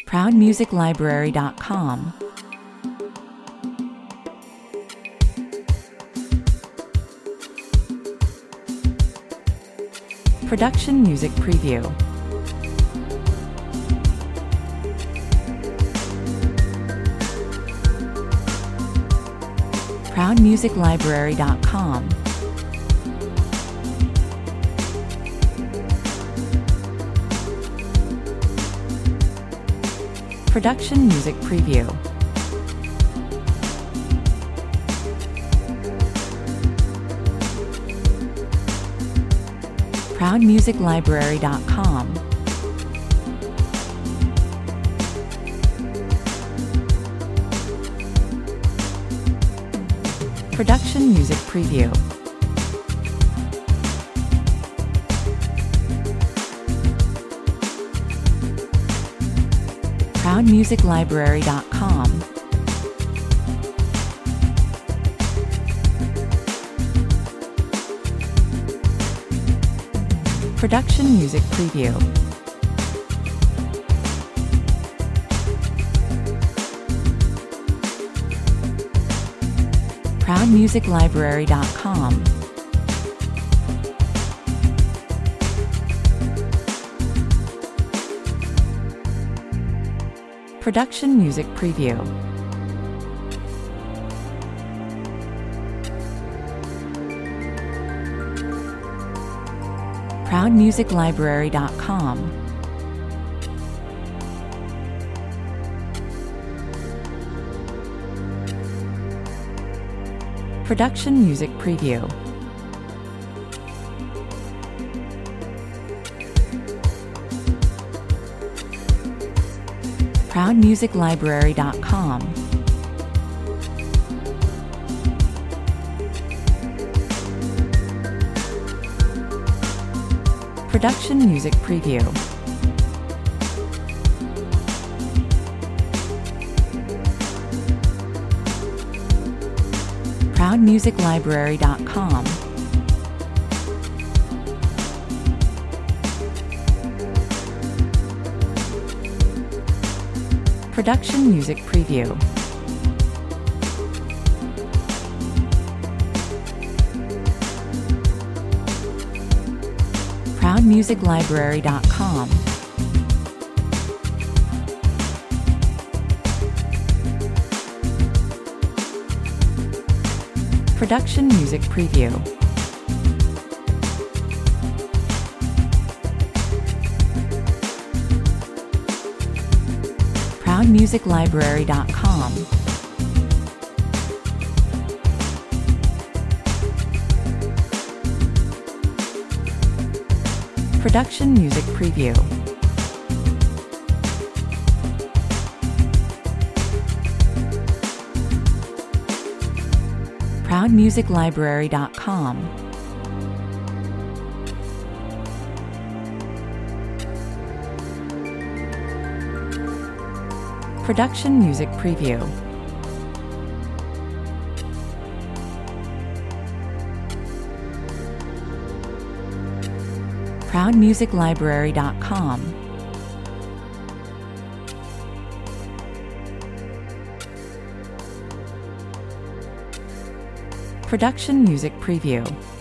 ProudMusicLibrary.com. Production Music Preview. ProudMusicLibrary.com. Production Music Preview. ProudMusicLibrary.com. Production Music Preview. ProudMusicLibrary.com. Production Music Preview. ProudMusicLibrary.com. Production Music Preview. ProudMusicLibrary.com. Production Music Preview. ProudMusicLibrary.com. Production Music Preview. ProudMusicLibrary.com. Production Music Preview. ProudMusicLibrary.com. Production Music Preview. ProudMusicLibrary.com. Production Music Preview. ProudMusicLibrary.com. Production Music Preview. ProudMusicLibrary.com. Production Music Preview.